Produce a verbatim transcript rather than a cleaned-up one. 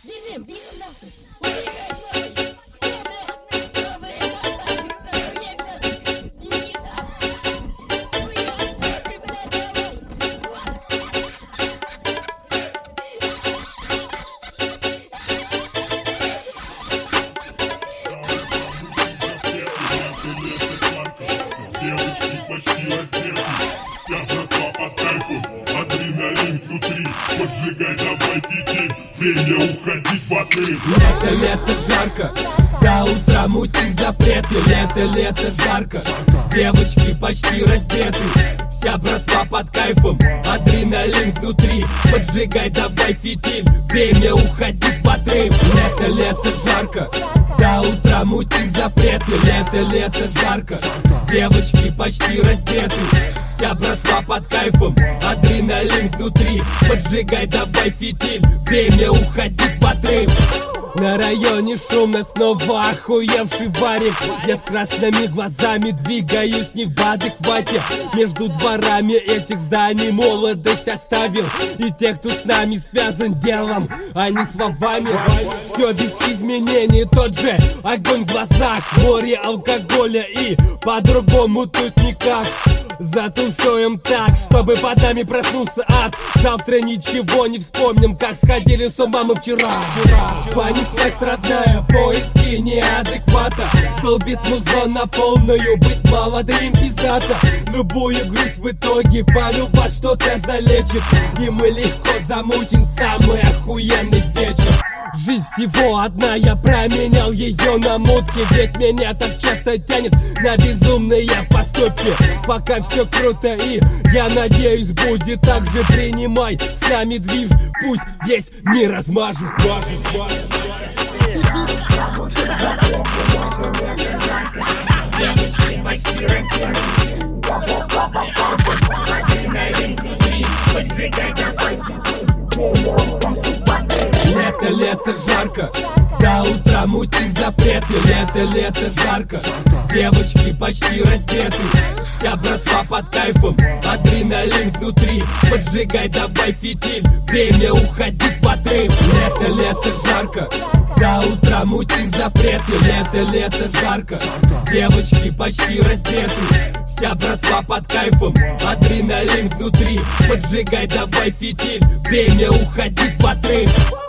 Бежим, бежим нахуй. Убегаем нахуй. Кто бегает нахуй? Девочки почти раздеты, вся братва под кайфом, адреналин внутри, поджигай давай фитиль, время уходить в отрыв. Лето, лето, жарко, до утра мутим запреты. Лето, лето, жарко, девочки почти раздеты, вся братва под кайфом, адреналин внутри, поджигай давай фитиль, время уходить в отрыв. Лето, лето, жарко, до утра мутим запреты. Лето, лето, жарко, девочки почти раздеты, вся братва под кайфом, адреналин внутри, поджигай давай фитиль, время уходить в отрыв. На районе шумно, снова охуевший варик. Я с красными глазами двигаюсь не в адеквате. Между дворами этих зданий молодость оставил. И тех, кто с нами связан делом, а не словами. Все без изменений, тот же огонь в глазах, море алкоголя, и по-другому тут никак. Затусуем так, чтобы под нами проснулся ад. Завтра ничего не вспомним, как сходили с ума мы вчера. Понеслась родная, поиски неадеквата. Долбит музон на полную, быть молодым пиздата. Любую грусть в итоге полюбас что-то залечит, и мы легко замутим самый охуенный вечер. Жизнь всего одна, я променял ее на мутки, ведь меня так часто тянет на безумные поступки. Пока все круто, и я надеюсь, будет так же. Принимай с нами движ, пусть весь мир размажет. Лето, лето, жарко, до утра мутим запреты. Лето, лето, жарко, девочки почти раздеты, вся братва под кайфом, адреналин внутри, поджигай давай фитиль, время уходить в отрыв. Лето, лето, жарко, до утра мутим запреты. Лето, лето, жарко, девочки почти раздеты, вся братва под кайфом, адреналин внутри, поджигай давай фитиль, время уходить в отрыв.